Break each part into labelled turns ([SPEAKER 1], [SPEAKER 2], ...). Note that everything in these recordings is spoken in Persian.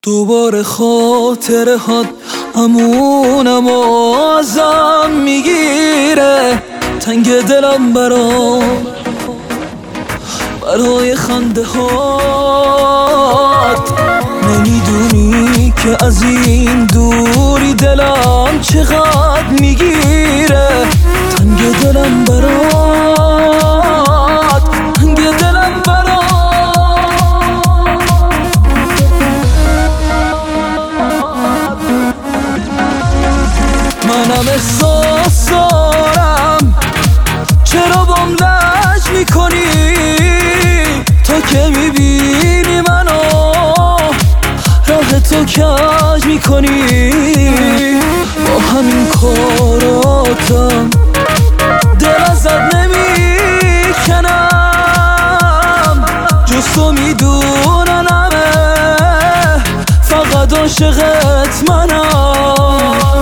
[SPEAKER 1] دوباره خاطرهات همونم ازم میگیره. تنگ دلم برای خنده هات. نمیدونی که از این دوری دلم چقدر میگیره. تنگ دلم برات، تنگ دلم برات. منم احساس دارم، چرا بام لج میکنی؟ تو که میبینی منو راه تو کج میکنی. با همین کاراتم دل ازت نمیکنم. جز تو میدونن همه فقط عاشقت منم.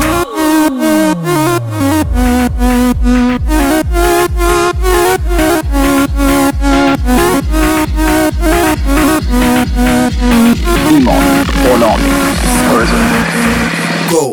[SPEAKER 2] Go.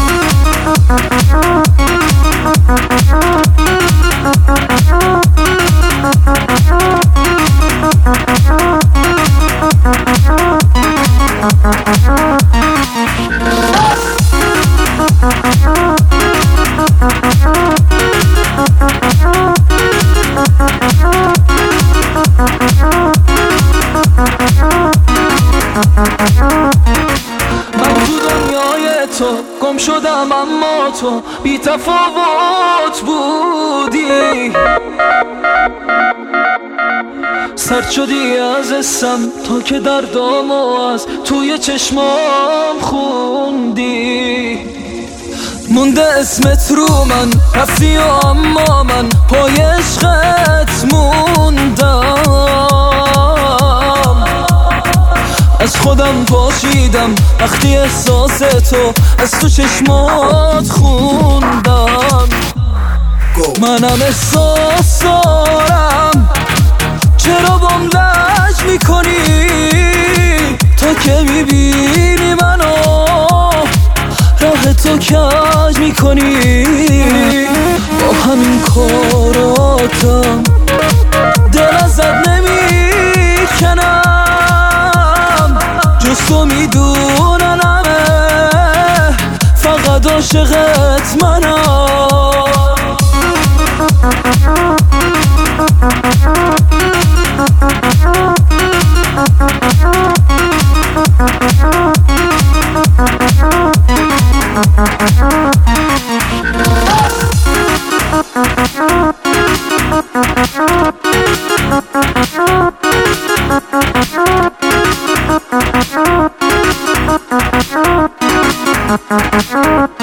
[SPEAKER 1] من تو دنیای تو گم شدم، اما تو بی تفاوت بودی. سرد شدی از اسم تا که دردامو از توی چشمام خوندی. مونده اسمت رو من، رفتی و اما من پای عشقت موندم. از خودم پاشیدم وقتی احساس تو از تو چشمات خوندم. منم احساس دارم، چرا بام لج میکنی؟ تو که میبینی منو راه تو کج میکنی. با همین کاراتم دل ازت نمیکنم. جز تو میدونن همه فقط عاشقت منم.
[SPEAKER 3] Thank you.